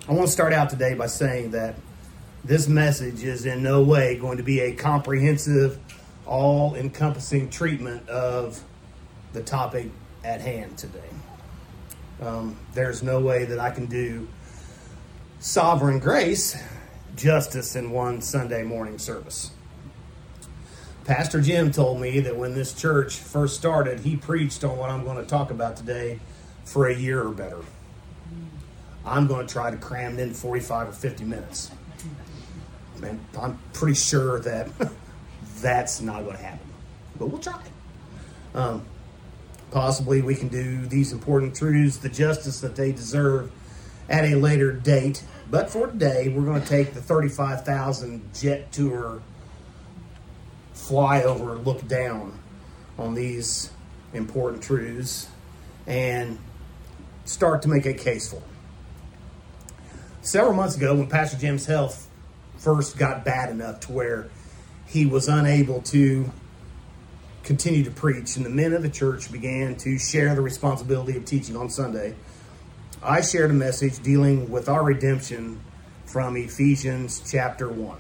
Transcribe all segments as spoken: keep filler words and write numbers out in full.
I want to start out today by saying that this message is in no way going to be a comprehensive, all-encompassing treatment of the topic at hand today. Um, there's no way that I can do sovereign grace justice in one Sunday morning service. Pastor Jim told me that when this church first started, he preached on what I'm going to talk about today for a year or better. I'm going to try to cram it in forty-five or fifty minutes. And I'm pretty sure that that's not going to happen. But we'll try. Um, possibly we can do these important truths the justice that they deserve at a later date. But for today, we're going to take the thirty-five thousand jet tour flyover look down on these important truths and start to make a case for them. Several months ago, when Pastor Jim's health first got bad enough to where he was unable to continue to preach, and the men of the church began to share the responsibility of teaching on Sunday, I shared a message dealing with our redemption from Ephesians chapter one.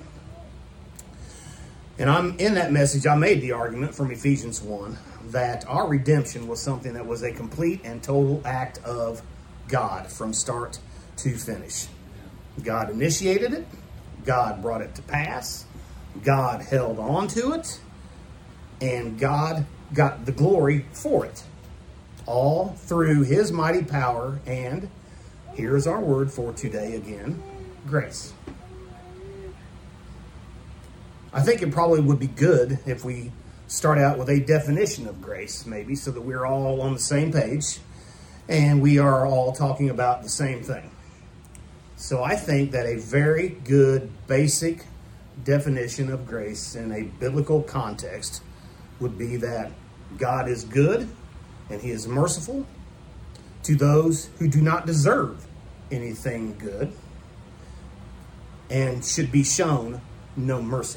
And I'm in that message, I made the argument from Ephesians one that our redemption was something that was a complete and total act of God from start to finish. God initiated it. God brought it to pass. God held on to it. And God got the glory for it. All through his mighty power and, here's our word for today again, grace. I think it probably would be good if we start out with a definition of grace, maybe, so that we're all on the same page and we are all talking about the same thing. So I think that a very good basic definition of grace in a biblical context would be that God is good and he is merciful to those who do not deserve anything good and should be shown no mercy.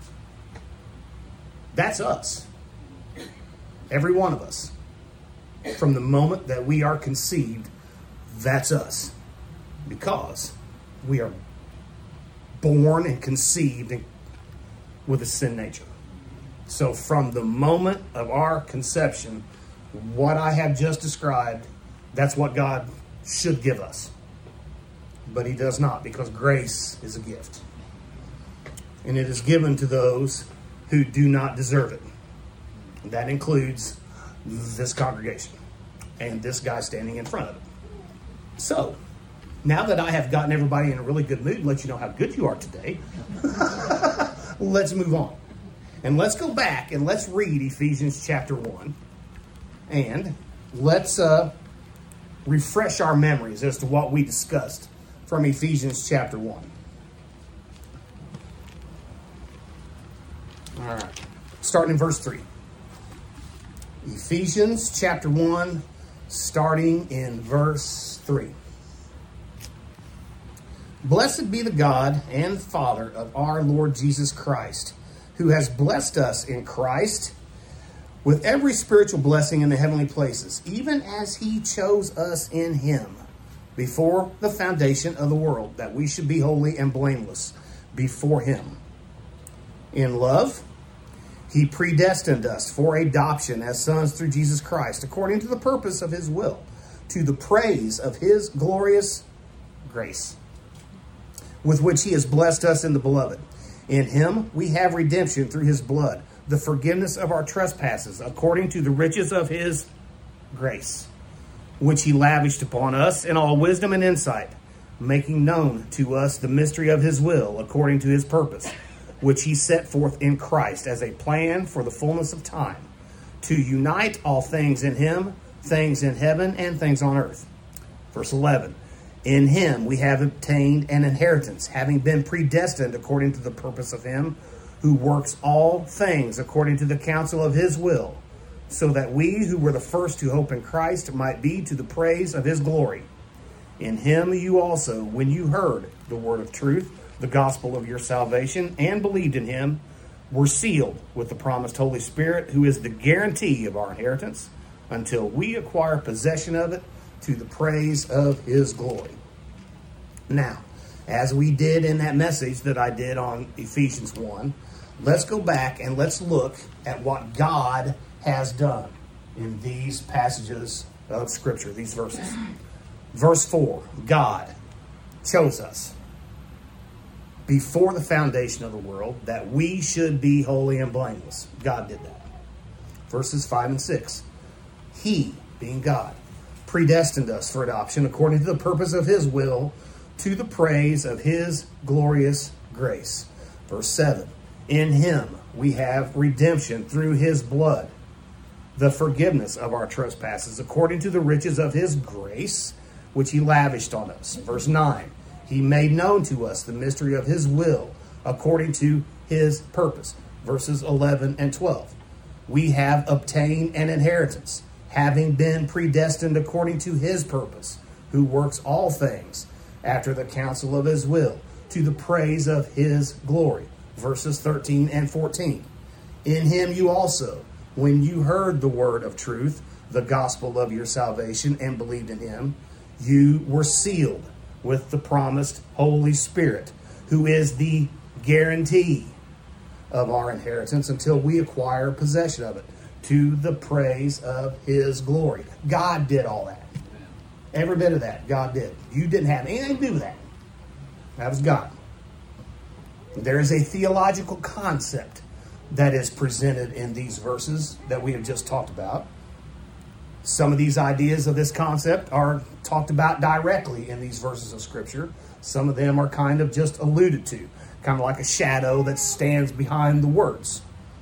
That's us. Every one of us. From the moment that we are conceived, that's us. Because we are born and conceived with a sin nature. So from the moment of our conception, what I have just described, that's what God should give us. But he does not, because grace is a gift. And it is given to those who do not deserve it. That includes this congregation and this guy standing in front of it. So, now that I have gotten everybody in a really good mood and let you know how good you are today, let's move on. And let's go back and let's read Ephesians chapter one. And let's uh, refresh our memories as to what we discussed from Ephesians chapter one. All right, starting in verse three. Ephesians chapter one, starting in verse three. Blessed be the God and Father of our Lord Jesus Christ, who has blessed us in Christ with every spiritual blessing in the heavenly places, even as he chose us in him before the foundation of the world, that we should be holy and blameless before him. In love, he predestined us for adoption as sons through Jesus Christ, according to the purpose of his will, to the praise of his glorious grace, with which he has blessed us in the beloved. In him we have redemption through his blood, the forgiveness of our trespasses, according to the riches of his grace, which he lavished upon us in all wisdom and insight, making known to us the mystery of his will, according to his purpose, which he set forth in Christ as a plan for the fullness of time, to unite all things in him, things in heaven and things on earth. Verse eleven, in him we have obtained an inheritance, having been predestined according to the purpose of him who works all things according to the counsel of his will, so that we who were the first to hope in Christ might be to the praise of his glory. In him you also, when you heard the word of truth, the gospel of your salvation, and believed in him, were sealed with the promised Holy Spirit, who is the guarantee of our inheritance, until we acquire possession of it to the praise of his glory. Now, as we did in that message that I did on Ephesians one, let's go back and let's look at what God has done in these passages of Scripture, these verses. Verse four, God chose us before the foundation of the world that we should be holy and blameless. God did that. Verses five and six, He, being God, predestined us for adoption according to the purpose of His will, to the praise of His glorious grace. Verse seven, in Him we have redemption through His blood, the forgiveness of our trespasses, according to the riches of His grace, which He lavished on us. Verse nine, He made known to us the mystery of His will, according to His purpose. Verses eleven and twelve, we have obtained an inheritance, having been predestined according to His purpose, who works all things after the counsel of His will, to the praise of His glory. Verses thirteen and fourteen, in Him you also, when you heard the word of truth, the gospel of your salvation, and believed in Him, you were sealed with the promised Holy Spirit, who is the guarantee of our inheritance until we acquire possession of it, to the praise of His glory. God did all that. Every bit of that, God did. You didn't have anything to do with that. That was God. There is a theological concept that is presented in these verses that we have just talked about. Some of these ideas of this concept are talked about directly in these verses of Scripture. Some of them are kind of just alluded to, kind of like a shadow that stands behind the words.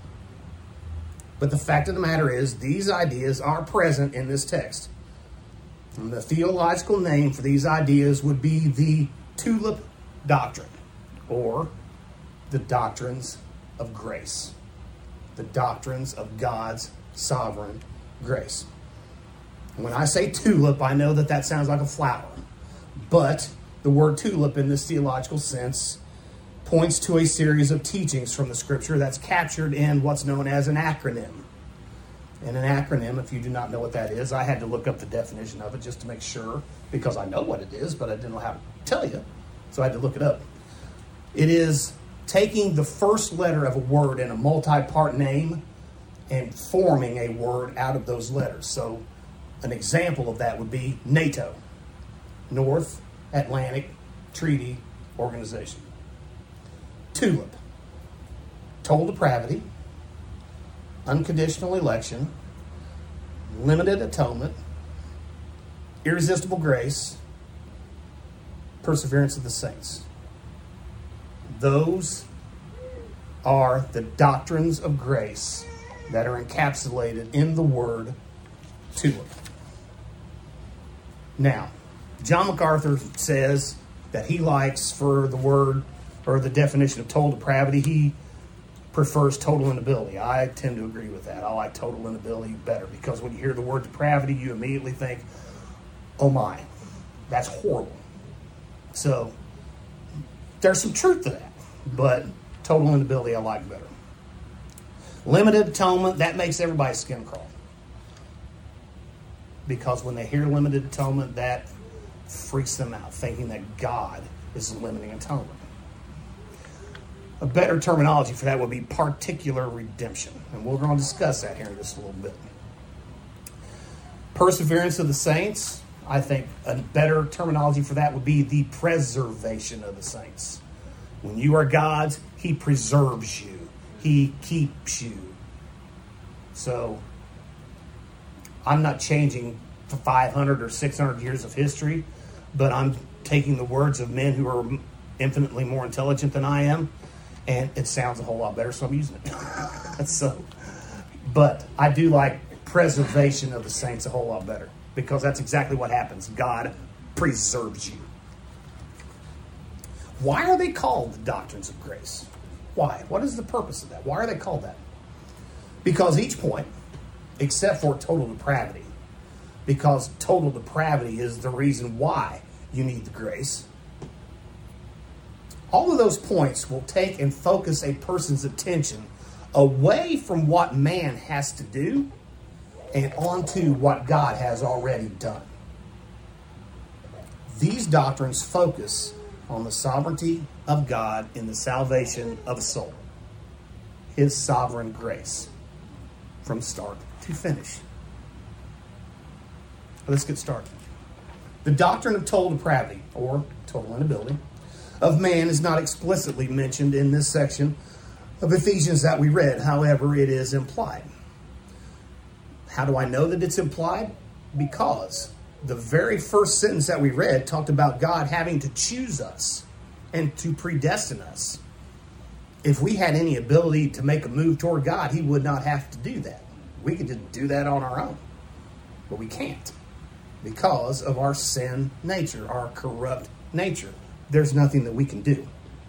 But the fact of the matter is, these ideas are present in this text. And the theological name for these ideas would be the tulip doctrine, or the doctrines of grace. The doctrines of God's sovereign grace. When I say tulip, I know that that sounds like a flower. But the word tulip in this theological sense points to a series of teachings from the Scripture that's captured in what's known as an acronym. And an acronym, if you do not know what that is, I had to look up the definition of it just to make sure, because I know what it is, but I didn't know how to tell you, so I had to look it up. It is taking the first letter of a word in a multi-part name and forming a word out of those letters. So an example of that would be NATO, North Atlantic Treaty Organization. TULIP, total depravity, unconditional election, limited atonement, irresistible grace, perseverance of the saints. Those are the doctrines of grace that are encapsulated in the word tulip. Now, John MacArthur says that he likes, for the word or the definition of total depravity, he prefers total inability. I tend to agree with that. I like total inability better, because when you hear the word depravity, you immediately think, oh my, that's horrible. So there's some truth to that, but total inability I like better. Limited atonement, that makes everybody's skin crawl. Because when they hear limited atonement, that freaks them out, thinking that God is limiting atonement. A better terminology for that would be particular redemption. And we're going to discuss that here in just a little bit. Perseverance of the saints, I think a better terminology for that would be the preservation of the saints. When you are God's, He preserves you. He keeps you. So I'm not changing for five hundred or six hundred years of history, but I'm taking the words of men who are infinitely more intelligent than I am, and it sounds a whole lot better, so I'm using it. so, but I do like preservation of the saints a whole lot better, because that's exactly what happens. God preserves you. Why are they called the doctrines of grace? Why? What is the purpose of that? Why are they called that? Because each point, except for total depravity, because total depravity is the reason why you need the grace, all of those points will take and focus a person's attention away from what man has to do and onto what God has already done. These doctrines focus on the sovereignty of God in the salvation of a soul. His sovereign grace from start to finish. Let's get started. The doctrine of total depravity, or total inability, of man is not explicitly mentioned in this section of Ephesians that we read. However, it is implied. How do I know that it's implied? Because the very first sentence that we read talked about God having to choose us and to predestine us. If we had any ability to make a move toward God, he would not have to do that. We could just do that on our own. But we can't because of our sin nature, our corrupt nature. There's nothing that we can do.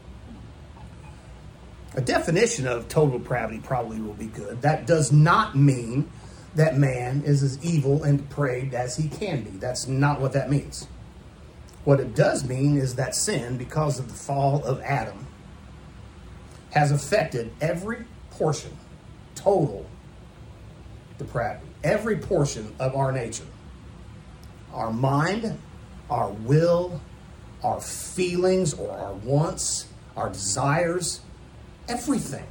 A definition of total depravity probably will be good. That does not mean that man is as evil and depraved as he can be. That's not what that means. What it does mean is that sin, because of the fall of Adam, has affected every portion, total depravity, every portion of our nature. Our mind, our will, our feelings or our wants, our desires, everything.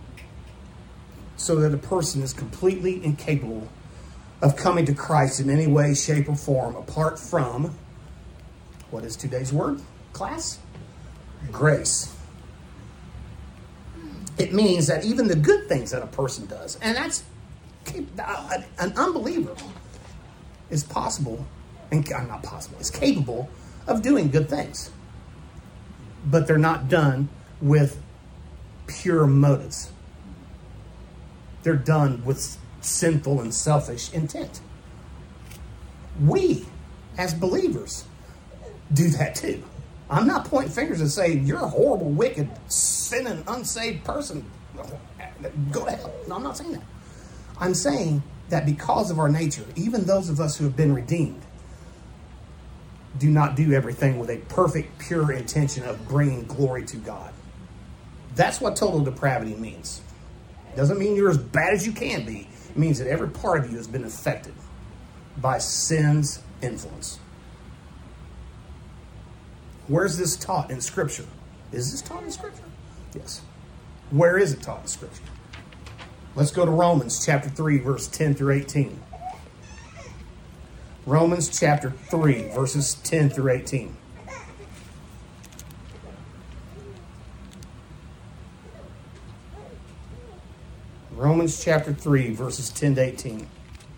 So that a person is completely incapable of coming to Christ in any way, shape, or form apart from, what is today's word, class? Grace. It means that even the good things that a person does, and that's an unbeliever, is possible, and not possible, is capable of doing good things. But they're not done with pure motives. They're done with sinful and selfish intent. We, as believers, do that too. I'm not pointing fingers and saying, you're a horrible, wicked, sinning, unsaved person. Go to hell. No, I'm not saying that. I'm saying that because of our nature, even those of us who have been redeemed do not do everything with a perfect, pure intention of bringing glory to God. That's what total depravity means. Doesn't mean you're as bad as you can be. It means that every part of you has been affected by sin's influence. Where's this taught in Scripture? Is this taught in Scripture? Yes. Where is it taught in Scripture? Let's go to Romans chapter three, verse ten through eighteen. Romans chapter three, verses ten through eighteen. Romans chapter three, verses ten to eighteen.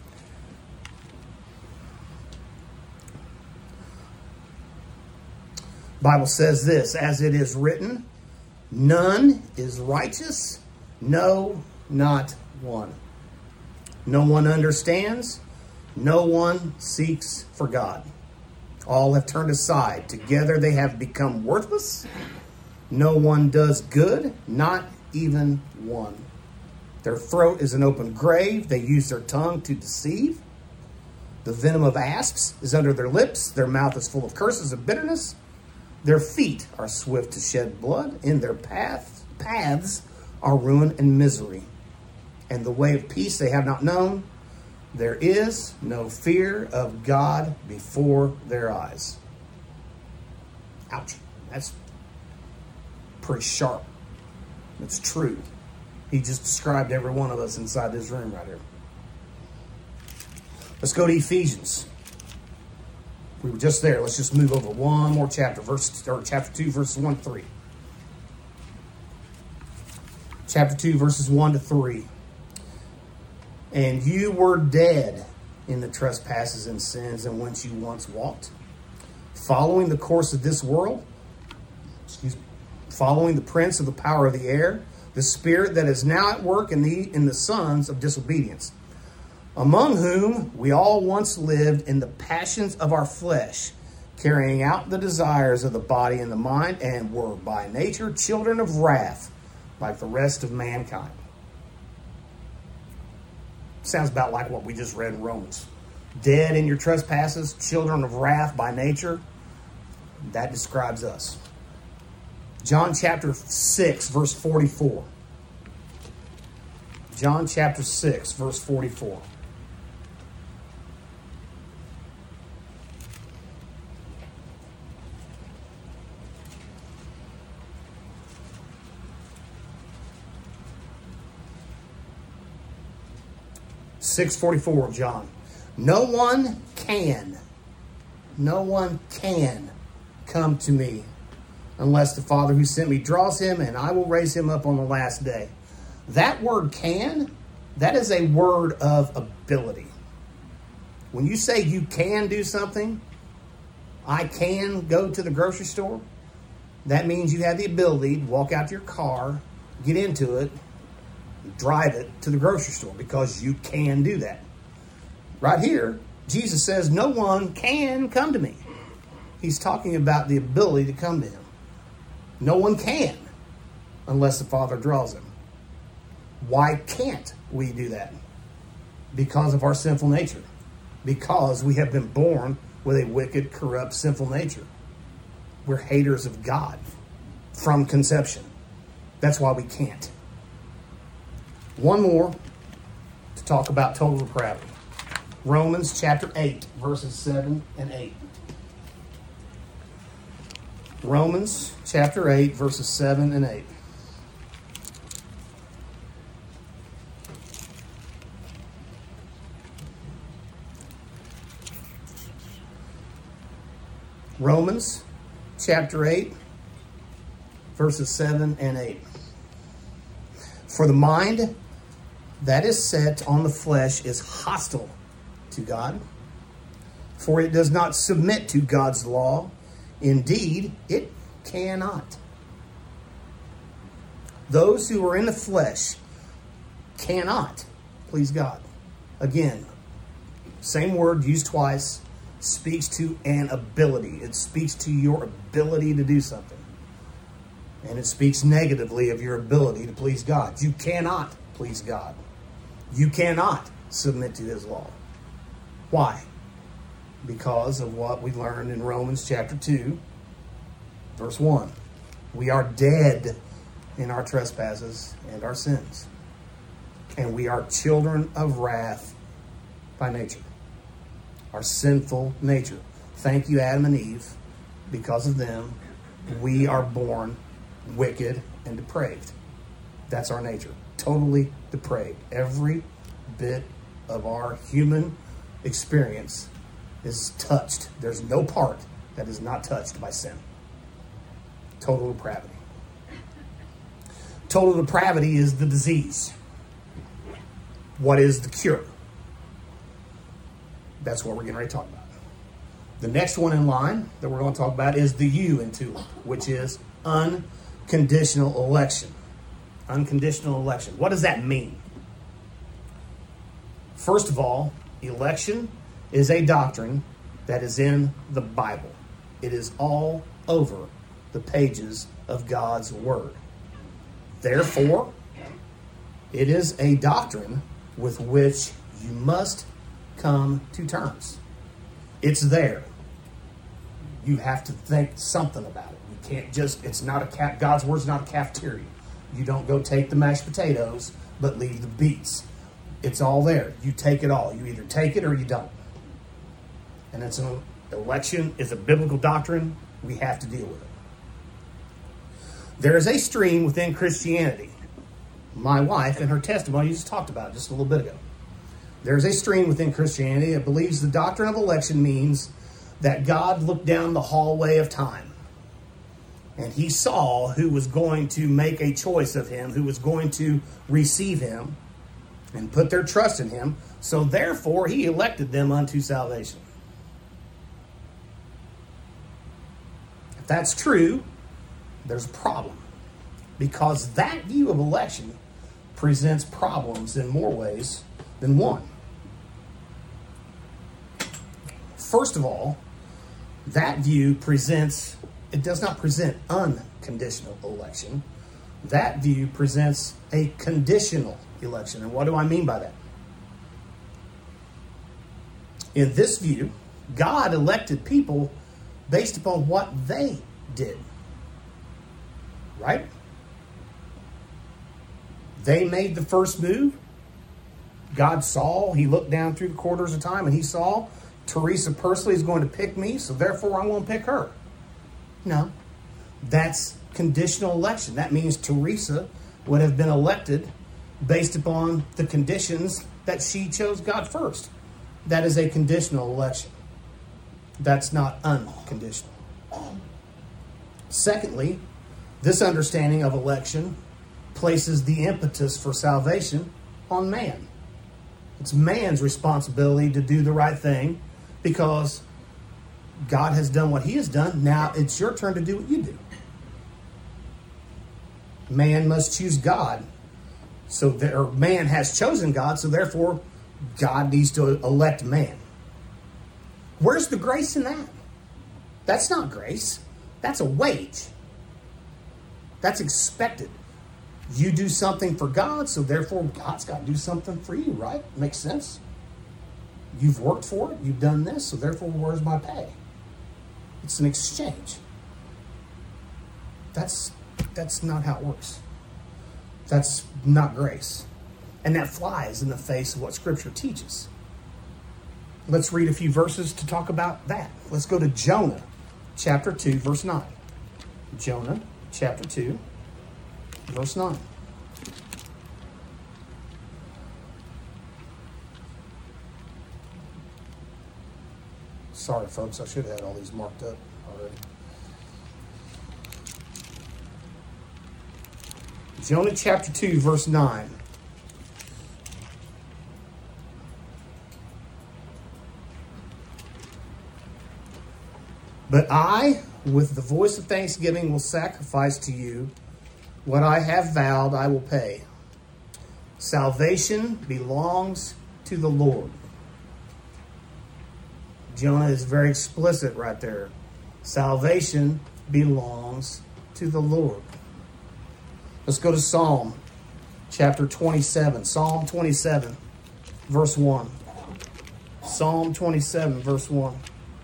Bible says this, as it is written, none is righteous, no, not one. No one understands, no one seeks for God. All have turned aside, together they have become worthless. No one does good, not even one. Their throat is an open grave. They use their tongue to deceive. The venom of asps is under their lips. Their mouth is full of curses and bitterness. Their feet are swift to shed blood. In their path, paths are ruin and misery. And the way of peace they have not known. There is no fear of God before their eyes. Ouch. That's pretty sharp. It's true. He just described every one of us inside this room right here. Let's go to Ephesians. We were just there. Let's just move over one more chapter, verse or chapter two, verses one to three. Chapter two, verses one to three. And you were dead in the trespasses and sins in which you once walked, following the course of this world, excuse me, following the prince of the power of the air, the spirit that is now at work in the in the sons of disobedience, among whom we all once lived in the passions of our flesh, carrying out the desires of the body and the mind, and were by nature children of wrath, like the rest of mankind. Sounds about like what we just read in Romans. Dead in your trespasses, children of wrath by nature. That describes us. John chapter six, verse forty-four. John chapter six, verse forty-four. six forty-four of John. No one can, no one can come to me unless the Father who sent me draws him, and I will raise him up on the last day. That word can, that is a word of ability. When you say you can do something, I can go to the grocery store, that means you have the ability to walk out to your car, get into it, drive it to the grocery store because you can do that. Right here, Jesus says, no one can come to me. He's talking about the ability to come to him. No one can unless the Father draws him. Why can't we do that? Because of our sinful nature. Because we have been born with a wicked, corrupt, sinful nature. We're haters of God from conception. That's why we can't. One more to talk about total depravity. Romans chapter eight, verses seven and eight. Romans chapter eight, verses seven and eight. Romans chapter eight, verses seven and eight. For the mind that is set on the flesh is hostile to God, for it does not submit to God's law. Indeed, it cannot. Those who are in the flesh cannot please God. Again, same word used twice, speaks to an ability. It speaks to your ability to do something. And it speaks negatively of your ability to please God. You cannot please God. You cannot submit to his law. Why? Because of what we learned in Romans chapter two, verse one. We are dead in our trespasses and our sins. And we are children of wrath by nature. Our sinful nature. Thank you, Adam and Eve. Because of them, we are born wicked and depraved. That's our nature. Totally depraved. Every bit of our human experience is touched. There's no part that is not touched by sin. Total depravity. Total depravity is the disease. What is the cure? That's what we're getting ready to talk about. The next one in line that we're going to talk about is the U in TULIP, which is unconditional election. Unconditional election. What does that mean? First of all, election is a doctrine that is in the Bible. It is all over the pages of God's Word. Therefore, it is a doctrine with which you must come to terms. It's there. You have to think something about it. You can't just, it's not a cap, God's Word's not a cafeteria. You don't go take the mashed potatoes, but leave the beets. It's all there. You take it all. You either take it or you don't. And it's an election is a biblical doctrine. We have to deal with it. There is a stream within Christianity. My wife, in her testimony, just talked about it just a little bit ago. There's a stream within Christianity that believes the doctrine of election means that God looked down the hallway of time and he saw who was going to make a choice of him, who was going to receive him and put their trust in him. So therefore, he elected them unto salvation. If that's true, there's a problem, because that view of election presents problems in more ways than one. First of all, that view presents, it does not present unconditional election. That view presents a conditional election. And what do I mean by that? In this view, God elected people based upon what they did. Right? They made the first move. God saw, he looked down through the quarters of time and he saw Teresa Persley is going to pick me, so therefore I'm going to pick her. No, that's conditional election. That means Teresa would have been elected based upon the conditions that she chose God first. That is a conditional election. That's not unconditional. Secondly, this understanding of election places the impetus for salvation on man. It's man's responsibility to do the right thing because God has done what he has done. Now it's your turn to do what you do. Man must choose God. So there, man has chosen God, so therefore God needs to elect man. Where's the grace in that? That's not grace. That's a wage. That's expected. You do something for God, so therefore God's got to do something for you, right? Makes sense. You've worked for it. You've done this, so therefore where's my pay? It's an exchange. That's, that's not how it works. That's not grace. And that flies in the face of what Scripture teaches. Let's read a few verses to talk about that. Let's go to Jonah, chapter two, verse nine. Jonah, chapter two, verse nine. Sorry, folks, I should have had all these marked up already. Jonah chapter two, verse nine. But I, with the voice of thanksgiving, will sacrifice to you. What I have vowed, I will pay. Salvation belongs to the Lord. Jonah is very explicit right there. Salvation belongs to the Lord. Let's go to Psalm chapter twenty-seven. Psalm twenty-seven, verse one. Psalm twenty-seven, verse one.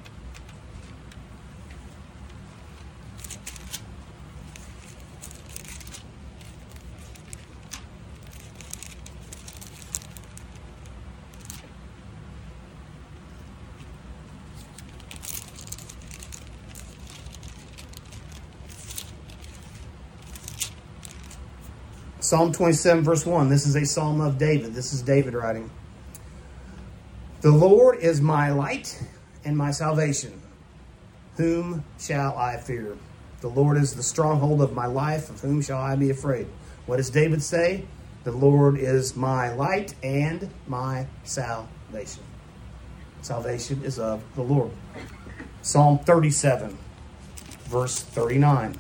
Psalm twenty-seven, verse one. This is a psalm of David. This is David writing. The Lord is my light and my salvation. Whom shall I fear? The Lord is the stronghold of my life. Of whom shall I be afraid? What does David say? The Lord is my light and my salvation. Salvation is of the Lord. Psalm thirty-seven, verse thirty-nine.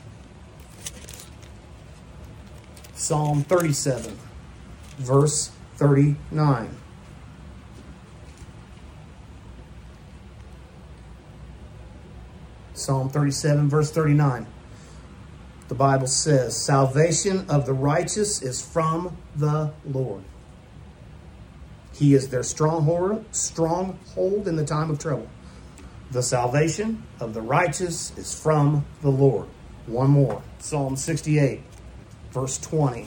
Psalm thirty-seven, verse thirty-nine. Psalm thirty-seven, verse thirty-nine. The Bible says, salvation of the righteous is from the Lord. He is their stronghold, stronghold in the time of trouble. The salvation of the righteous is from the Lord. One more. Psalm sixty-eight. Verse twenty.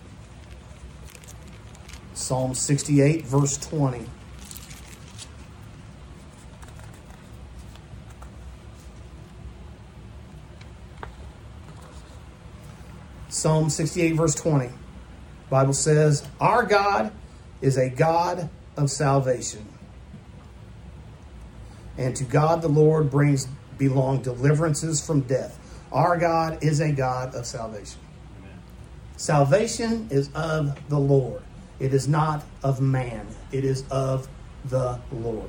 Psalm sixty-eight, verse twenty. Psalm sixty-eight, verse twenty. Bible says, our God is a God of salvation. And to God the Lord brings belong deliverances from death. Our God is a God of salvation. Salvation is of the Lord. It is not of man. It is of the Lord.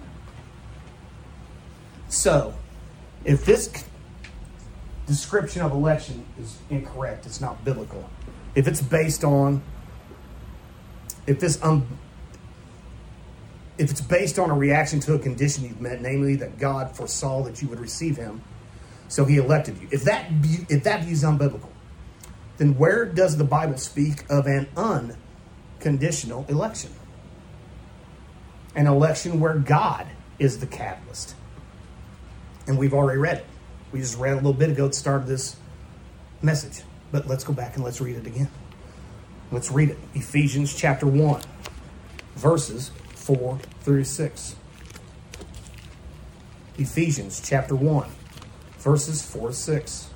So, if this description of election is incorrect, it's not biblical. If it's based on, if this um, if it's based on a reaction to a condition you've met, namely that God foresaw that you would receive him, so he elected you. If that if that view is unbiblical, then where does the Bible speak of an unconditional election? An election where God is the catalyst. And we've already read it. We just read a little bit ago at the start of this message. But let's go back and let's read it again. Let's read it. Ephesians chapter one, verses four through six. Ephesians chapter one, verses four to six.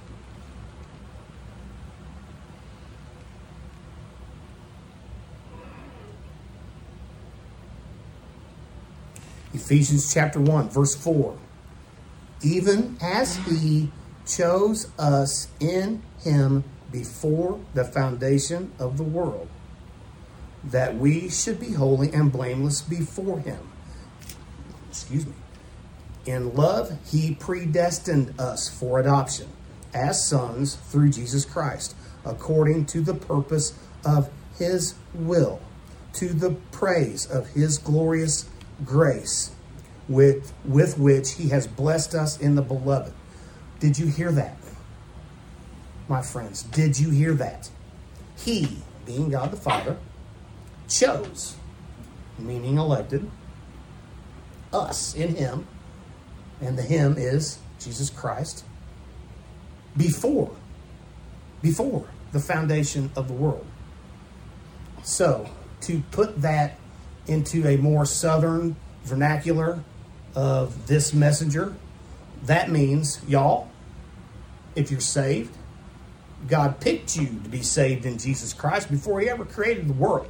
Ephesians chapter one, verse four. Even as he chose us in him before the foundation of the world, that we should be holy and blameless before him. Excuse me. In love, he predestined us for adoption as sons through Jesus Christ, according to the purpose of his will, to the praise of his glorious grace, with, with which he has blessed us in the beloved. Did you hear that? My friends, did you hear that? He, being God the Father, chose, meaning elected, us in him, and the him is Jesus Christ, before, before the foundation of the world. So, to put that into a more southern vernacular of this messenger, that means, y'all, if you're saved, God picked you to be saved in Jesus Christ before he ever created the world.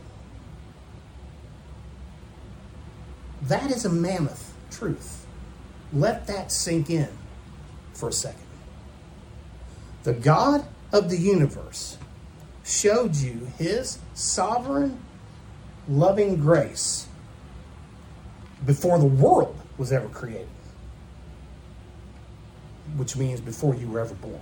That is a mammoth truth. Let that sink in for a second. The God of the universe showed you his sovereign, loving grace before the world was ever created, which means before you were ever born.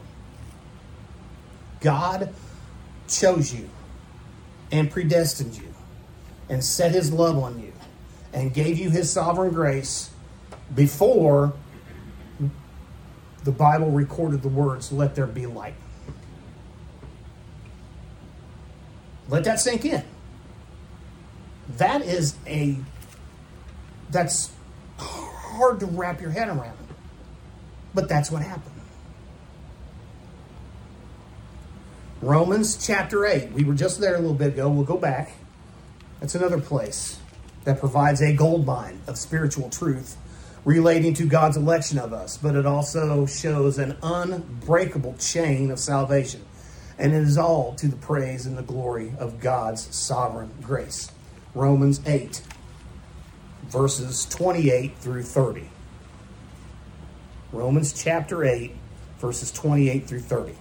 God chose you and predestined you and set his love on you and gave you his sovereign grace before the Bible recorded the words, "Let there be light." Let that sink in. That is a, that's hard to wrap your head around. But that's what happened. Romans chapter eight. We were just there a little bit ago. We'll go back. That's another place that provides a gold mine of spiritual truth relating to God's election of us. But it also shows an unbreakable chain of salvation. And it is all to the praise and the glory of God's sovereign grace. Romans eight, verses twenty-eight through thirty. Romans chapter eight, verses twenty-eight through thirty.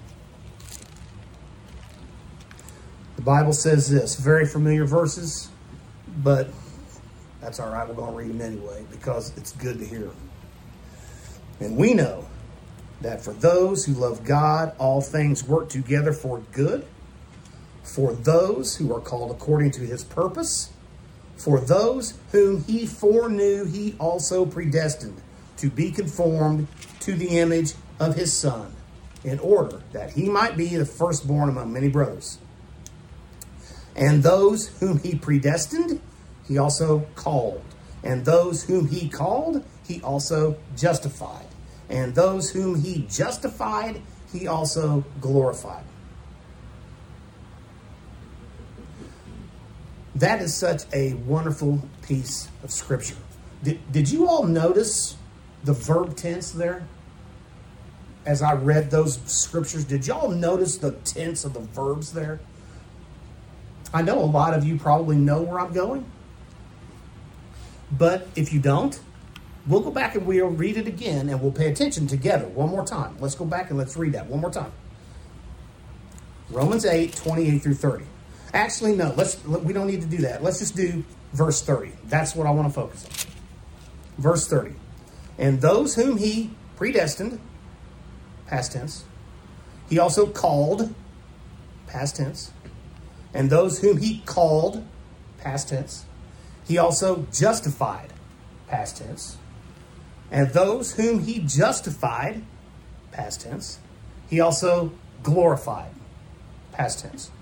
The Bible says this, very familiar verses, but that's all right. We're going to read them anyway because it's good to hear. And we know that for those who love God, all things work together for good, for those who are called according to his purpose, for those whom he foreknew, he also predestined to be conformed to the image of his Son, in order that he might be the firstborn among many brothers. And those whom he predestined, he also called. And those whom he called, he also justified. And those whom he justified, he also glorified. That is such a wonderful piece of scripture. Did, did you all notice the verb tense there? As I read those scriptures, did y'all notice the tense of the verbs there? I know a lot of you probably know where I'm going. But if you don't, we'll go back and we'll read it again and we'll pay attention together one more time. Let's go back and let's read that one more time. Romans eight, twenty-eight through thirty. Actually, no, let's, we don't need to do that. Let's just do verse thirty. That's what I want to focus on. Verse thirty. And those whom he predestined, past tense, he also called, past tense. And those whom he called, past tense, he also justified, past tense. And those whom he justified, past tense, he also glorified, past tense.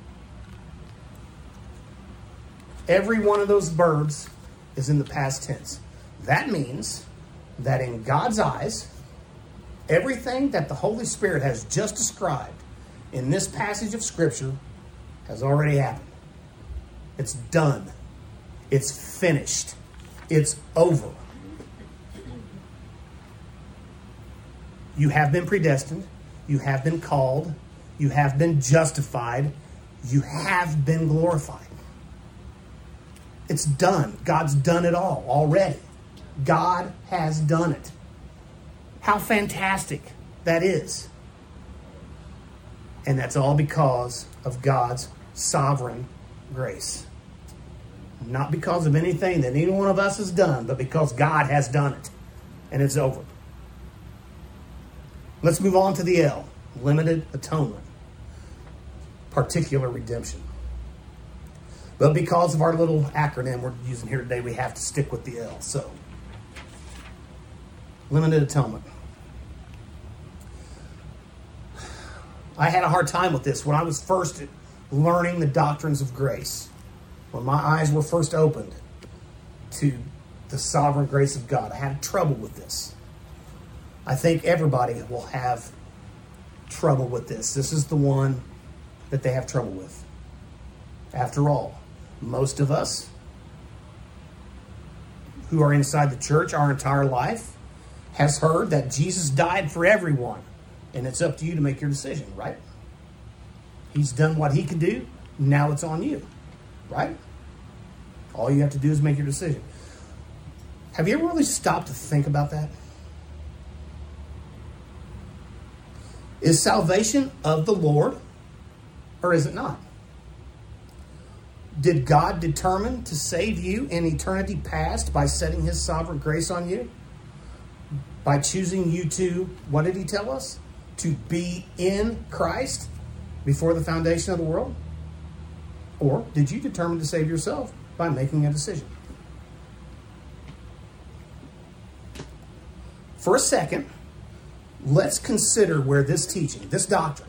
Every one of those verbs is in the past tense. That means that in God's eyes, everything that the Holy Spirit has just described in this passage of Scripture has already happened. It's done. It's finished. It's over. You have been predestined. You have been called. You have been justified. You have been glorified. It's done. God's done it all already. God has done it. How fantastic that is. And that's all because of God's sovereign grace. Not because of anything that any one of us has done, but because God has done it. And it's over. Let's move on to the L. Limited atonement. Particular redemption. But because of our little acronym we're using here today, we have to stick with the L. So, limited atonement. I had a hard time with this when I was first learning the doctrines of grace. When my eyes were first opened to the sovereign grace of God, I had trouble with this. I think everybody will have trouble with this. This is the one that they have trouble with. After all, most of us who are inside the church our entire life has heard that Jesus died for everyone. And it's up to you to make your decision, right? He's done what he can do. Now it's on you, right? All you have to do is make your decision. Have you ever really stopped to think about that? Is salvation of the Lord, or is it not? Did God determine to save you in eternity past by setting his sovereign grace on you? By choosing you to, what did he tell us? To be in Christ before the foundation of the world? Or did you determine to save yourself by making a decision? For a second, let's consider where this teaching, this doctrine,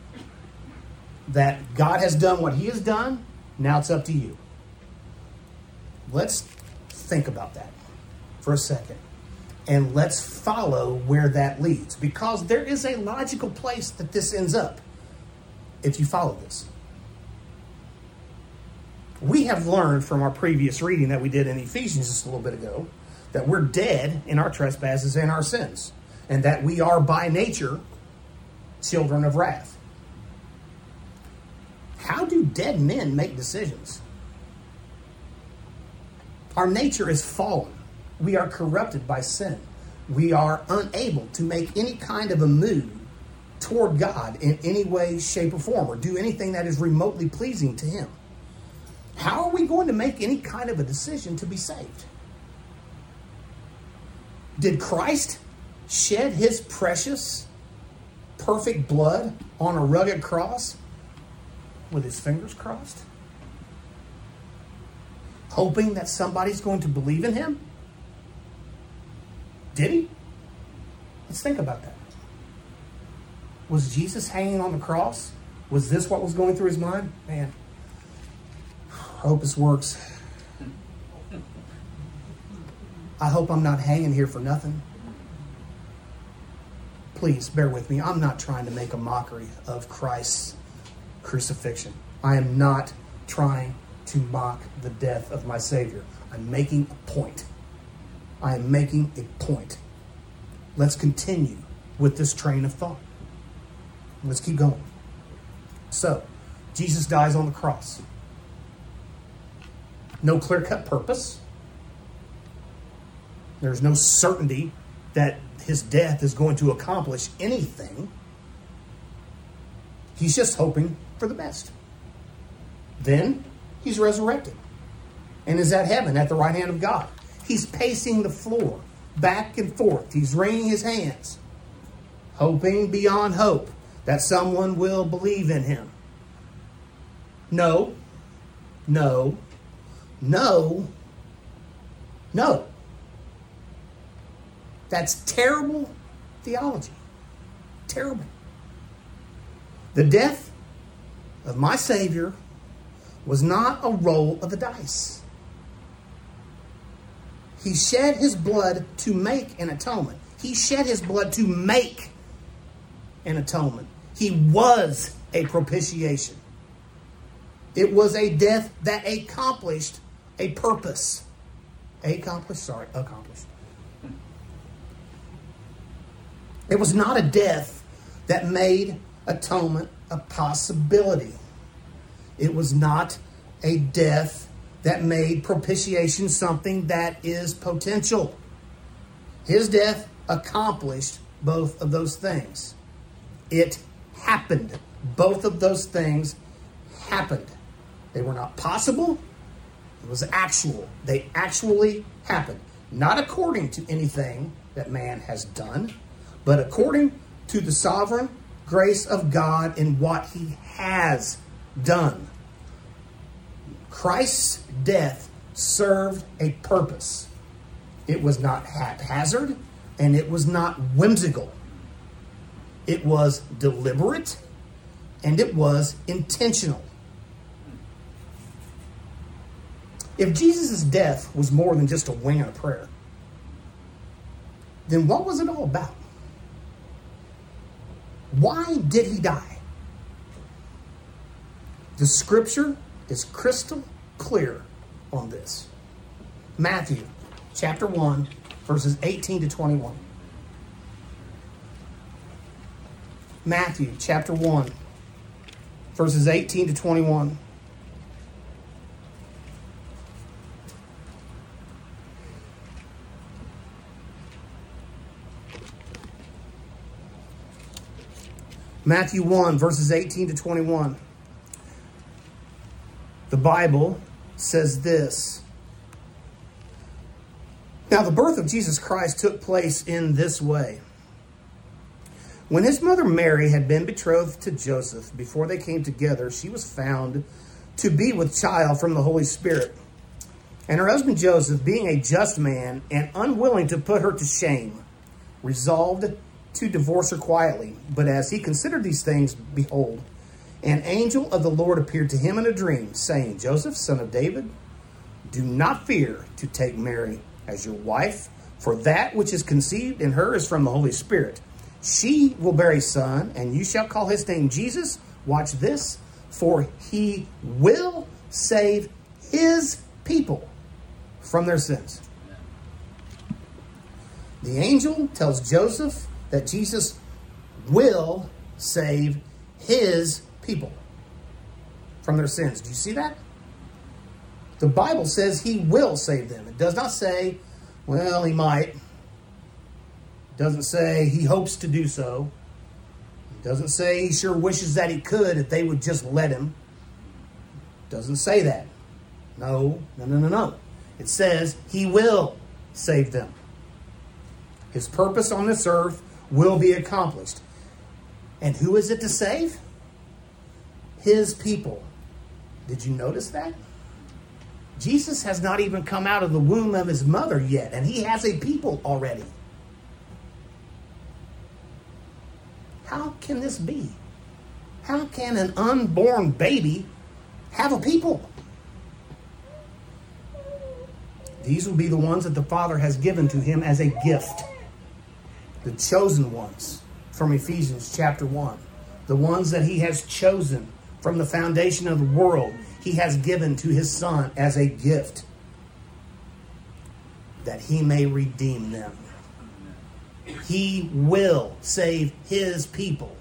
that God has done what he has done, now it's up to you. Let's think about that for a second. And let's follow where that leads. Because there is a logical place that this ends up if you follow this. We have learned from our previous reading that we did in Ephesians just a little bit ago that we're dead in our trespasses and our sins. And that we are by nature children of wrath. How do dead men make decisions? Our nature is fallen. We are corrupted by sin. We are unable to make any kind of a move toward God in any way, shape, or form, or do anything that is remotely pleasing to him. How are we going to make any kind of a decision to be saved? Did Christ shed his precious, perfect blood on a rugged cross with his fingers crossed, hoping that somebody's going to believe in him? Did he? Let's think about that. Was Jesus hanging on the cross? Was this what was going through his mind? Man, I hope this works. I hope I'm not hanging here for nothing. Please bear with me. I'm not trying to make a mockery of Christ's crucifixion. I am not trying to mock the death of my Savior. I'm making a point. I am making a point. Let's continue with this train of thought. Let's keep going. So, Jesus dies on the cross. No clear-cut purpose. There's no certainty that his death is going to accomplish anything. He's just hoping for the best. Then, he's resurrected and is at heaven at the right hand of God. He's pacing the floor back and forth. He's wringing his hands, hoping beyond hope that someone will believe in him. No, no, no, no. That's terrible theology. Terrible. The death of my Savior was not a roll of the dice. He shed his blood to make an atonement. He shed his blood to make an atonement. He was a propitiation. It was a death that accomplished a purpose. Accomplished, sorry, accomplished. It was not a death that made atonement a possibility. It was not a death that made propitiation something that is potential. His death accomplished both of those things. It happened. Both of those things happened. They were not possible. It was actual. They actually happened. Not according to anything that man has done, but according to the sovereign grace of God in what he has done. Christ's death served a purpose. It was not haphazard, and it was not whimsical. It was deliberate, and it was intentional. If Jesus' death was more than just a wing and a prayer, then what was it all about? Why did he die? The scripture is crystal clear on this. Matthew chapter one, verses eighteen to twenty-one. Matthew chapter one, verses eighteen to twenty-one. Matthew one, verses eighteen to twenty-one. The Bible says this. Now, the birth of Jesus Christ took place in this way. When his mother Mary had been betrothed to Joseph, before they came together, she was found to be with child from the Holy Spirit. And her husband Joseph, being a just man and unwilling to put her to shame, resolved to divorce her quietly. But as he considered these things, behold, an angel of the Lord appeared to him in a dream, saying, Joseph, son of David, do not fear to take Mary as your wife, for that which is conceived in her is from the Holy Spirit. She will bear a son, and you shall call his name Jesus. Watch this, for he will save his people from their sins. The angel tells Joseph that Jesus will save his people from their sins. Do you see that? The Bible says he will save them. It does not say, well, he might. It doesn't say he hopes to do so. It doesn't say he sure wishes that he could if they would just let him. It doesn't say that. No, no, no, no, no. It says he will save them. His purpose on this earth will be accomplished. And who is it to save? His people. Did you notice that? Jesus has not even come out of the womb of his mother yet, and he has a people already. How can this be? How can an unborn baby have a people? These will be the ones that the Father has given to him as a gift. The chosen ones from Ephesians chapter one. The ones that he has chosen from the foundation of the world, he has given to his Son as a gift, that he may redeem them. He will save his people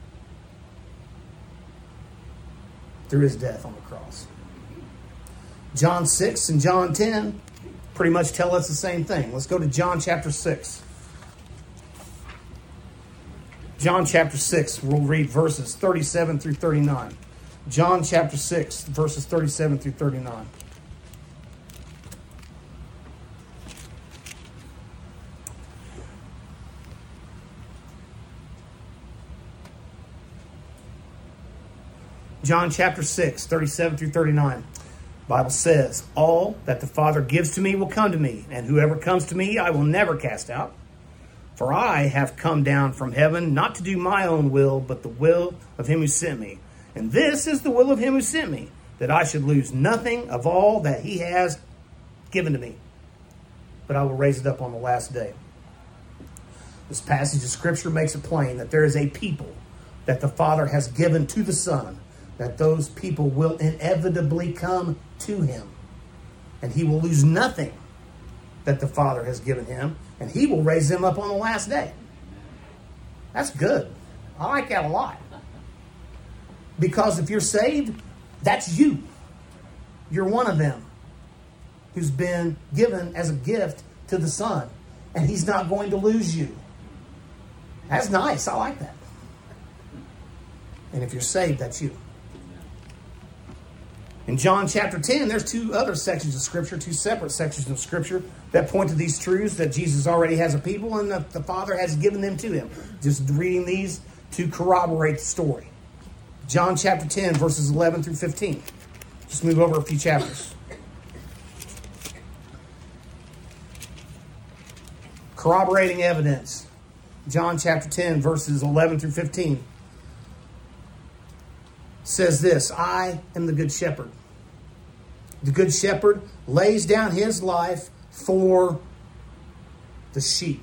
through his death on the cross. John six and John ten pretty much tell us the same thing. Let's go to John chapter six. John chapter six, we'll read verses thirty-seven through thirty-nine. John chapter six, verses thirty-seven through thirty-nine. John chapter six, thirty-seven through thirty-nine. Bible says, all that the Father gives to me will come to me, and whoever comes to me I will never cast out. For I have come down from heaven not to do my own will, but the will of him who sent me. And this is the will of him who sent me, that I should lose nothing of all that he has given to me, but I will raise it up on the last day. This passage of Scripture makes it plain that there is a people that the Father has given to the Son, that those people will inevitably come to him. And he will lose nothing that the Father has given him, and he will raise them up on the last day. That's good. I like that a lot. Because if you're saved, that's you. You're one of them who's been given as a gift to the Son. And he's not going to lose you. That's nice. I like that. And if you're saved, that's you. In John chapter ten, there's two other sections of Scripture, two separate sections of Scripture that point to these truths that Jesus already has a people and the, the Father has given them to him. Just reading these to corroborate the story. John chapter ten, verses eleven through fifteen. Just move over a few chapters. Corroborating evidence. John chapter ten, verses eleven through fifteen. Says this, I am the good shepherd. The good shepherd lays down his life for the sheep.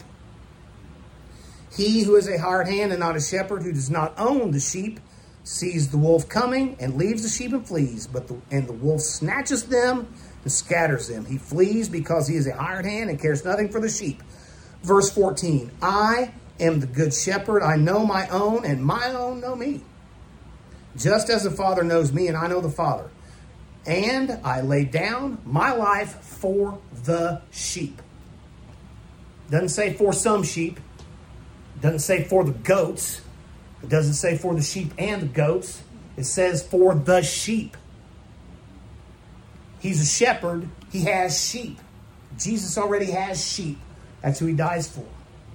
He who is a hired hand and not a shepherd, who does not own the sheep, sees the wolf coming and leaves the sheep and flees. But the, and the wolf snatches them and scatters them. He flees because he is a hired hand and cares nothing for the sheep. Verse fourteen, I am the good shepherd. I know my own, and my own know me. Just as the Father knows me, and I know the Father. And I lay down my life for the sheep. Doesn't say for some sheep. Doesn't say for the goats. It doesn't say for the sheep and the goats. It says for the sheep. He's a shepherd. He has sheep. Jesus already has sheep. That's who he dies for.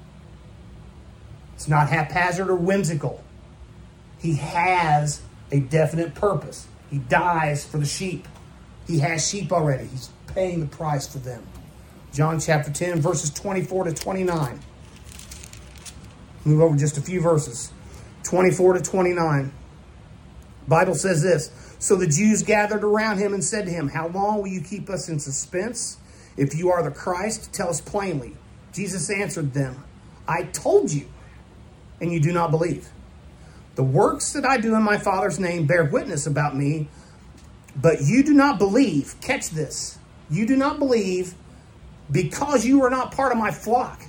It's not haphazard or whimsical. He has a definite purpose. He dies for the sheep. He has sheep already. He's paying the price for them. John chapter ten, verses twenty-four to twenty-nine. Move over just a few verses. twenty-four to twenty-nine. Bible says this. So the Jews gathered around him and said to him, how long will you keep us in suspense? If you are the Christ, tell us plainly. Jesus answered them, I told you, and you do not believe. The works that I do in my Father's name bear witness about me, but you do not believe. Catch this. You do not believe because you are not part of my flock.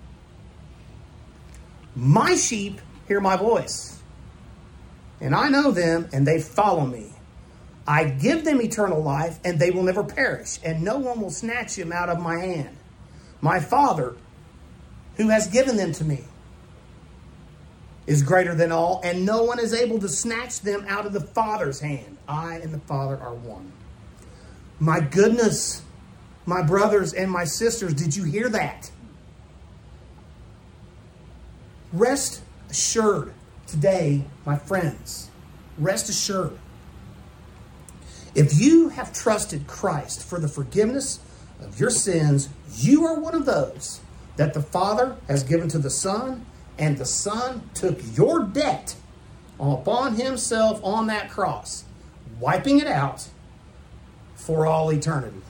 My sheep hear my voice, and I know them, and they follow me. I give them eternal life, and they will never perish, and no one will snatch them out of my hand. My Father, who has given them to me, is greater than all, and no one is able to snatch them out of the Father's hand. I and the Father are one. My goodness, my brothers and my sisters, did you hear that? Rest assured today, my friends, rest assured. If you have trusted Christ for the forgiveness of your sins, you are one of those that the Father has given to the Son, and the Son took your debt upon himself on that cross, wiping it out for all eternity.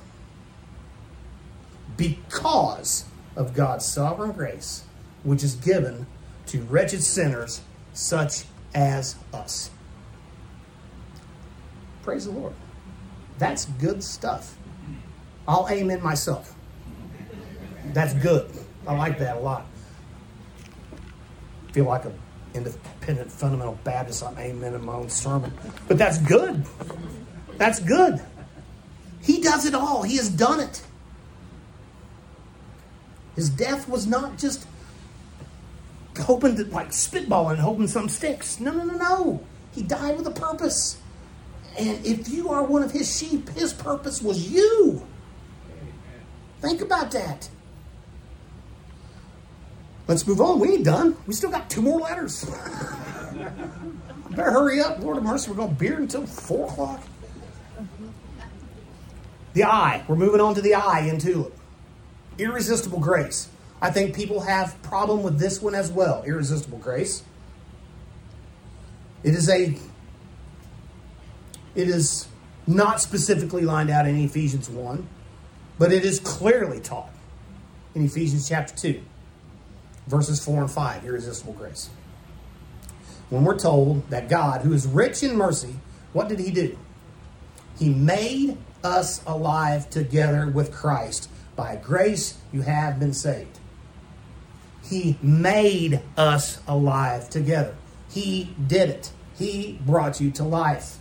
Because of God's sovereign grace, which is given to wretched sinners such as us. Praise the Lord. That's good stuff. I'll amen myself. That's good. I like that a lot. I feel like an independent fundamental Baptist. I'm amen in my own sermon. But that's good. That's good. He does it all. He has done it. His death was not just hoping to, like, spitballing and hoping something sticks. No, no, no, no. He died with a purpose. And if you are one of his sheep, his purpose was you. Think about that. Let's move on. We ain't done. We still got two more letters. Better hurry up. Lord of mercy, we're going to beard until four o'clock. The I. We're moving on to the I in TULIP. Irresistible grace. I think people have problem with this one as well. Irresistible grace. It is a... It is not specifically lined out in Ephesians one, but it is clearly taught in Ephesians chapter two, verses four and five, irresistible grace. When we're told that God, who is rich in mercy, what did he do? He made us alive together with Christ. By grace you have been saved. He made us alive together. He did it. He brought you to life.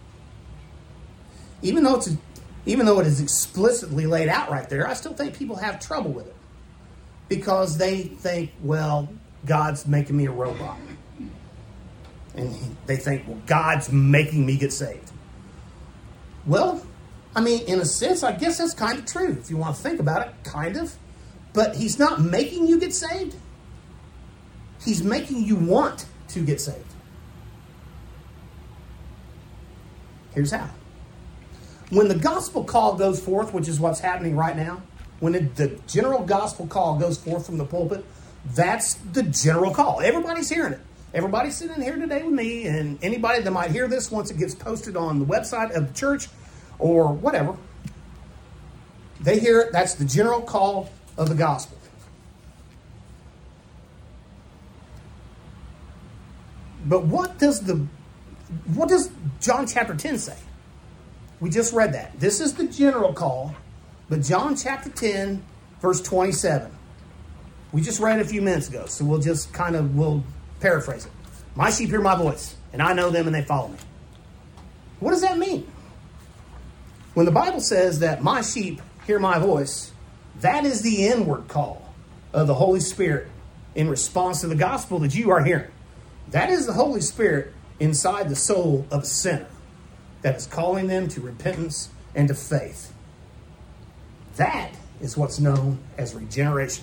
Even though it's even though it is explicitly laid out right there, I still think people have trouble with it. because they think, well, God's making me a robot. And they think, well, God's making me get saved. Well, I mean, in a sense, I guess that's kind of true. If you want to think about it, kind of. But he's not making you get saved. He's making you want to get saved. Here's how. When the gospel call goes forth, which is what's happening right now, when it, the general gospel call goes forth from the pulpit, that's the general call. Everybody's hearing it. Everybody's sitting here today with me, and anybody that might hear this once it gets posted on the website of the church or whatever, they hear it. That's the general call of the gospel. But what does the what does John chapter ten say? We just read that. This is the general call, but John chapter ten, verse twenty-seven. We just read it a few minutes ago, so we'll just kind of we'll paraphrase it. My sheep hear my voice, and I know them and they follow me. What does that mean? When the Bible says that my sheep hear my voice, that is the inward call of the Holy Spirit in response to the gospel that you are hearing. That is the Holy Spirit inside the soul of a sinner that is calling them to repentance and to faith. That is what's known as regeneration.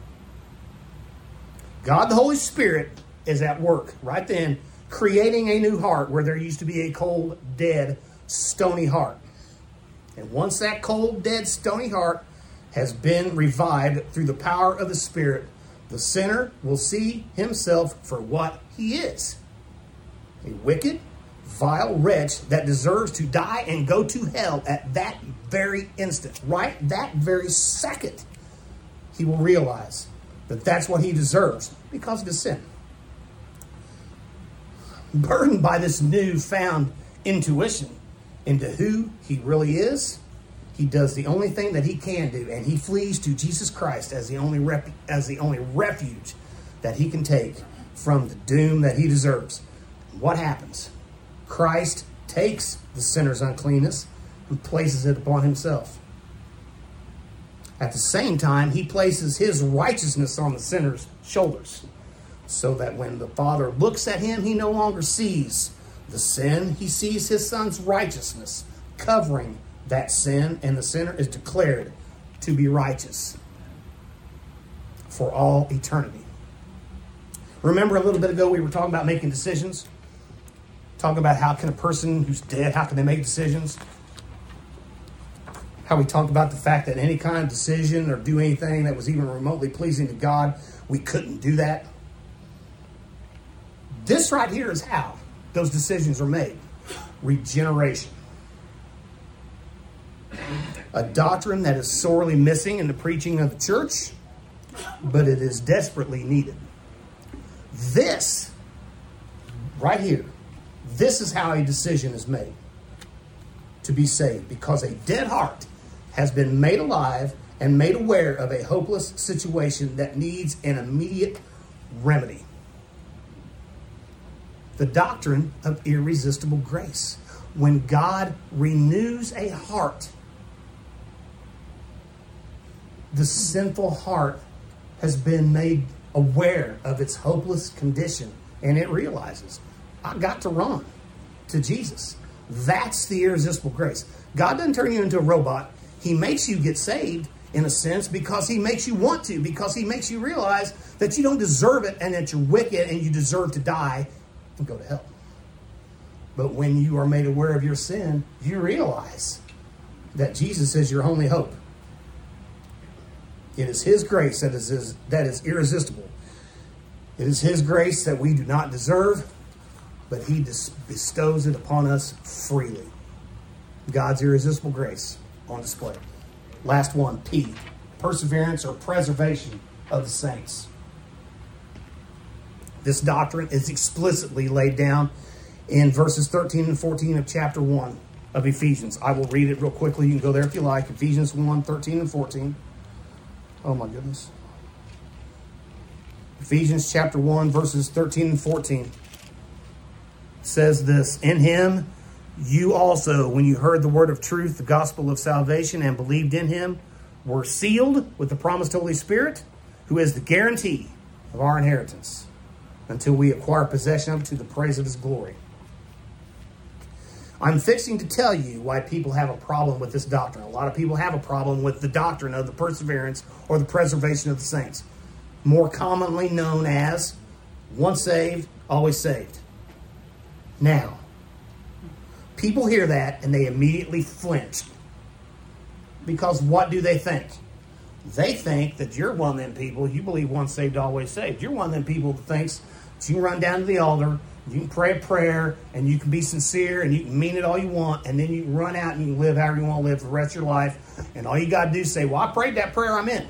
God the Holy Spirit is at work right then, creating a new heart where there used to be a cold, dead, stony heart. And once that cold, dead, stony heart has been revived through the power of the Spirit, the sinner will see himself for what he is. A wicked, vile wretch that deserves to die and go to hell at that very instant. Right that very second, he will realize that that's what he deserves because of his sin. Burdened by this newfound intuition into who he really is, he does the only thing that he can do, and he flees to Jesus Christ as the only rep- as the only refuge that he can take from the doom that he deserves. What happens? Christ takes the sinner's uncleanness and places it upon himself. At the same time, he places his righteousness on the sinner's shoulders, so that when the Father looks at him, he no longer sees the sin. He sees his Son's righteousness covering that sin, and the sinner is declared to be righteous for all eternity. Remember a little bit ago we were talking about making decisions? Talking about how can a person who's dead, how can they make decisions? How we talked about the fact that any kind of decision or do anything that was even remotely pleasing to God, we couldn't do that. This right here is how those decisions are made. Regeneration. A doctrine that is sorely missing in the preaching of the church, but it is desperately needed. This, right here, this is how a decision is made to be saved, because a dead heart has been made alive and made aware of a hopeless situation that needs an immediate remedy. The doctrine of irresistible grace. When God renews a heart, the sinful heart has been made aware of its hopeless condition, and it realizes, I got to run to Jesus. That's the irresistible grace. God doesn't turn you into a robot. He makes you get saved, in a sense, because he makes you want to, because he makes you realize that you don't deserve it and that you're wicked and you deserve to die and go to hell. But when you are made aware of your sin, you realize that Jesus is your only hope. It is his grace that is, that is irresistible. It is his grace that we do not deserve, but he bestows it upon us freely. God's irresistible grace on display. Last one, P. Perseverance or preservation of the saints. This doctrine is explicitly laid down in verses thirteen and fourteen of chapter one of Ephesians. I will read it real quickly. You can go there if you like. Ephesians one, thirteen and fourteen. Oh my goodness. Ephesians chapter one, verses thirteen and fourteen. Says this, in him you also, when you heard the word of truth, the gospel of salvation, and believed in him, were sealed with the promised Holy Spirit, who is the guarantee of our inheritance until we acquire possession of it to the praise of his glory. I'm fixing to tell you why people have a problem with this doctrine. A lot of people have a problem with the doctrine of the perseverance or the preservation of the saints, more commonly known as once saved, always saved. Now, people hear that and they immediately flinch. Because what do they think? They think that you're one of them people, you believe once saved, always saved. You're one of them people that thinks that you can run down to the altar, you can pray a prayer, and you can be sincere, and you can mean it all you want, and then you can run out and you can live however you want to live for the rest of your life, and all you got to do is say, well, I prayed that prayer, I'm in.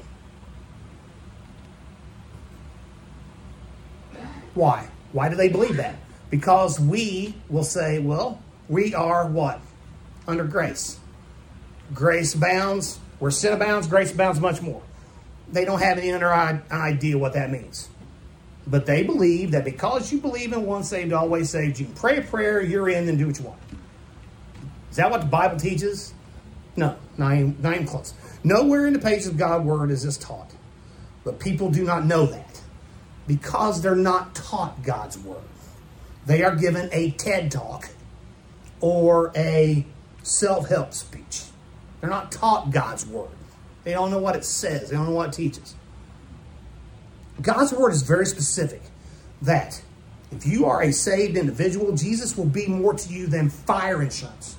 Why? Why do they believe that? Because we will say, well, we are what? Under grace. Grace abounds. Where sin abounds, grace abounds much more. They don't have any under idea what that means. But they believe that because you believe in once saved, always saved, you can pray a prayer, you're in, and do what you want. Is that what the Bible teaches? No, not even, not even close. Nowhere in the pages of God's Word is this taught. But people do not know that because they're not taught God's Word. They are given a TED Talk or a self-help speech. They're not taught God's Word. They don't know what it says. They don't know what it teaches. God's Word is very specific that if you are a saved individual, Jesus will be more to you than fire insurance.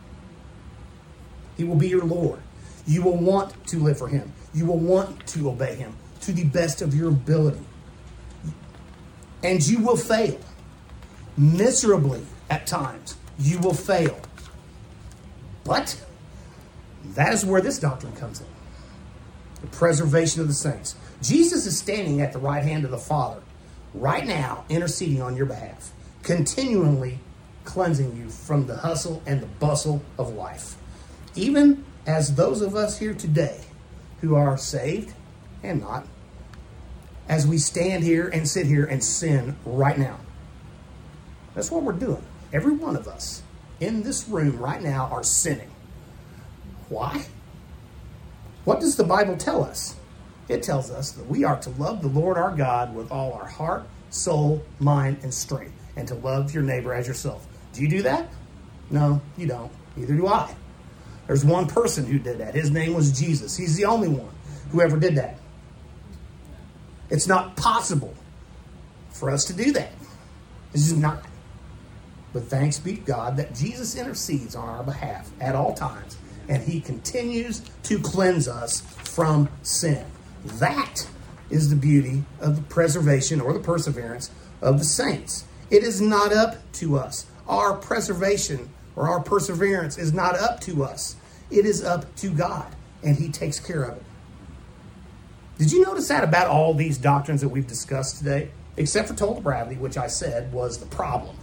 He will be your Lord. You will want to live for him. You will want to obey him to the best of your ability. And you will fail. Miserably at times. You will fail. But that is where this doctrine comes in. The preservation of the saints. Jesus is standing at the right hand of the Father right now, interceding on your behalf, continually cleansing you from the hustle and the bustle of life. Even as those of us here today who are saved and not, as we stand here and sit here and sin right now. That's what we're doing. Every one of us in this room right now are sinning. Why? What does the Bible tell us? It tells us that we are to love the Lord our God with all our heart, soul, mind, and strength, and to love your neighbor as yourself. Do you do that? No, you don't. Neither do I. There's one person who did that. His name was Jesus. He's the only one who ever did that. It's not possible for us to do that. It's just not. But thanks be to God that Jesus intercedes on our behalf at all times, and he continues to cleanse us from sin. That is the beauty of the preservation or the perseverance of the saints. It is not up to us. Our preservation or our perseverance is not up to us. It is up to God, and he takes care of it. Did you notice that about all these doctrines that we've discussed today? Except for total depravity, which I said was the problem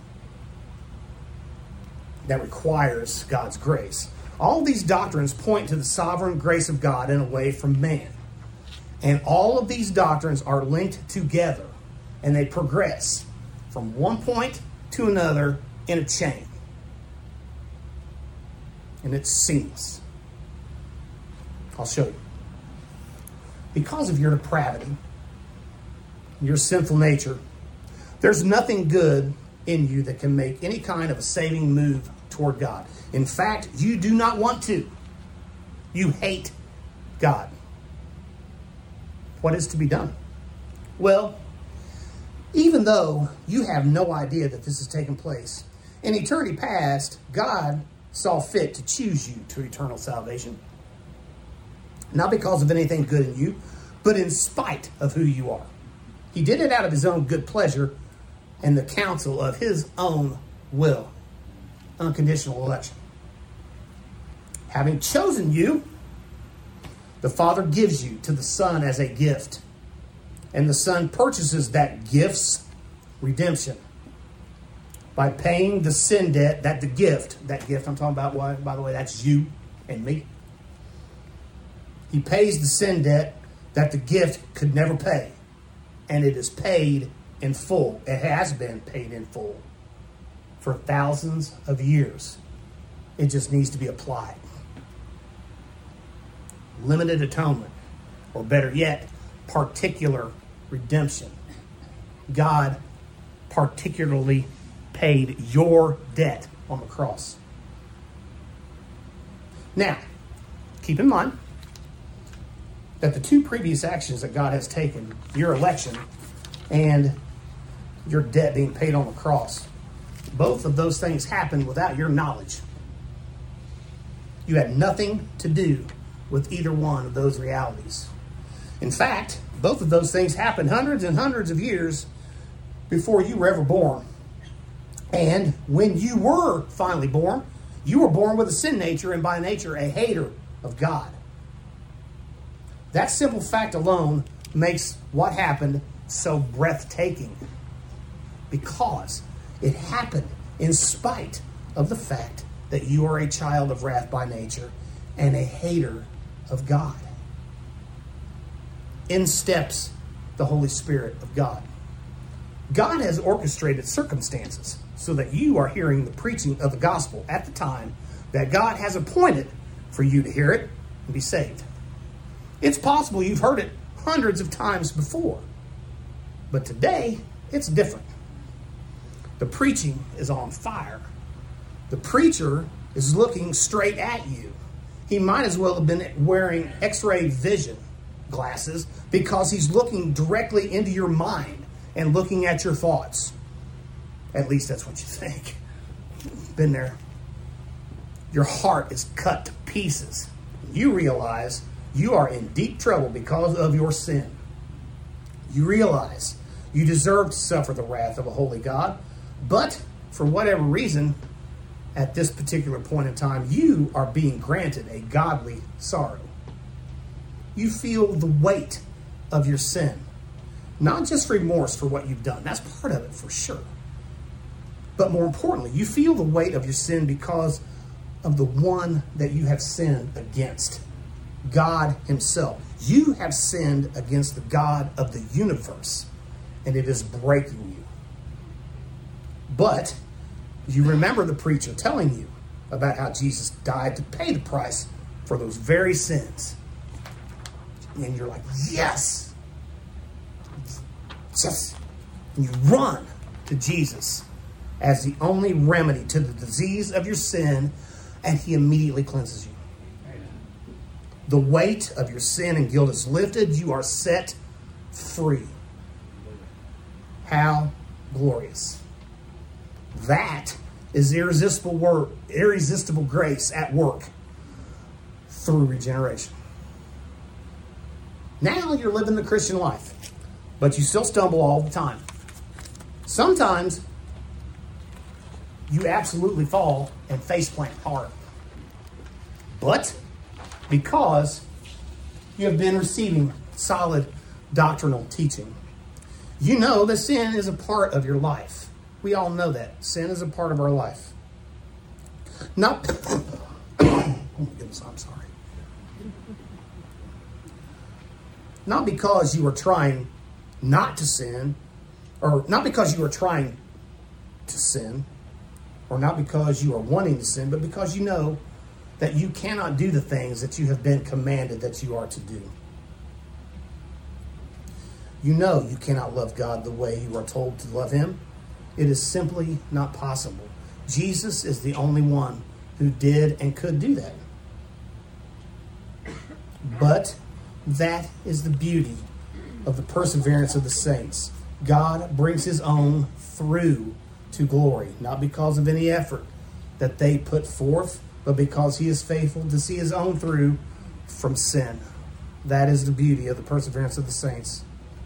that requires God's grace. All these doctrines point to the sovereign grace of God and away from man. And all of these doctrines are linked together, and they progress from one point to another in a chain. And it's seamless. I'll show you. Because of your depravity, your sinful nature, there's nothing good in you that can make any kind of a saving move toward God. In fact, you do not want to. You hate God. What is to be done? Well, even though you have no idea that this is taking place, in eternity past, God saw fit to choose you to eternal salvation. Not because of anything good in you, but in spite of who you are. He did it out of his own good pleasure and the counsel of his own will. Unconditional election. Having chosen you, the Father gives you to the Son as a gift. And the Son purchases that gift's redemption by paying the sin debt that the gift, that gift I'm talking about, why, by the way, that's you and me. He pays the sin debt that the gift could never pay. And it is paid in full. It has been paid in full for thousands of years. It just needs to be applied. Limited atonement, or better yet, particular redemption. God particularly paid your debt on the cross. Now, keep in mind that the two previous actions that God has taken, your election and your debt being paid on the cross, both of those things happened without your knowledge. You had nothing to do with either one of those realities. In fact, both of those things happened hundreds and hundreds of years before you were ever born. And when you were finally born, you were born with a sin nature and by nature a hater of God. That simple fact alone makes what happened so breathtaking, because it happened in spite of the fact that you are a child of wrath by nature and a hater of God. In steps the Holy Spirit of God. God has orchestrated circumstances so that you are hearing the preaching of the gospel at the time that God has appointed for you to hear it and be saved. It's possible you've heard it hundreds of times before, but today it's different. The preaching is on fire. The preacher is looking straight at you. He might as well have been wearing X-ray vision glasses because he's looking directly into your mind and looking at your thoughts. At least that's what you think. Been there. Your heart is cut to pieces. You realize you are in deep trouble because of your sin. You realize you deserve to suffer the wrath of a holy God, but for whatever reason, at this particular point in time, you are being granted a godly sorrow. You feel the weight of your sin. Not just remorse for what you've done. That's part of it for sure. But more importantly, you feel the weight of your sin because of the one that you have sinned against. God himself. You have sinned against the God of the universe, and it is breaking you. But you remember the preacher telling you about how Jesus died to pay the price for those very sins. And you're like, yes. Yes. And you run to Jesus as the only remedy to the disease of your sin, and he immediately cleanses you. The weight of your sin and guilt is lifted. You are set free. How glorious. That is irresistible word, irresistible grace at work through regeneration. Now you're living the Christian life, but you still stumble all the time. Sometimes you absolutely fall and faceplant hard. But because you have been receiving solid doctrinal teaching, you know that sin is a part of your life. We all know that. Sin is a part of our life. Not, oh my goodness, I'm sorry. Not because you are trying not to sin, or not because you are trying to sin, or not because you are wanting to sin, but because you know that you cannot do the things that you have been commanded that you are to do. You know you cannot love God the way you are told to love him. It is simply not possible. Jesus is the only one who did and could do that. But that is the beauty of the perseverance of the saints. God brings his own through to glory, not because of any effort that they put forth, but because he is faithful to see his own through from sin. That is the beauty of the perseverance of the saints.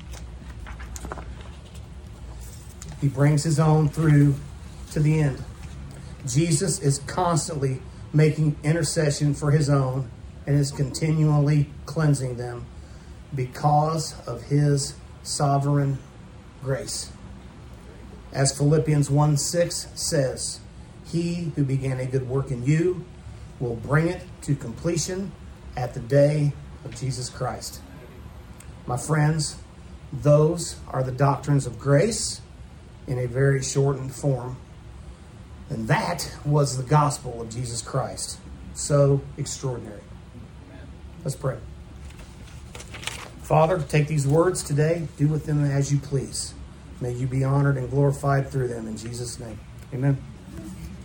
He brings his own through to the end. Jesus is constantly making intercession for his own and is continually cleansing them because of his sovereign grace. As Philippians one six says, he who began a good work in you will bring it to completion at the day of Jesus Christ. My friends, those are the doctrines of grace in a very shortened form. And that was the gospel of Jesus Christ. So extraordinary. Let's pray. Father, take these words today. Do with them as you please. May you be honored and glorified through them. In Jesus' name, amen.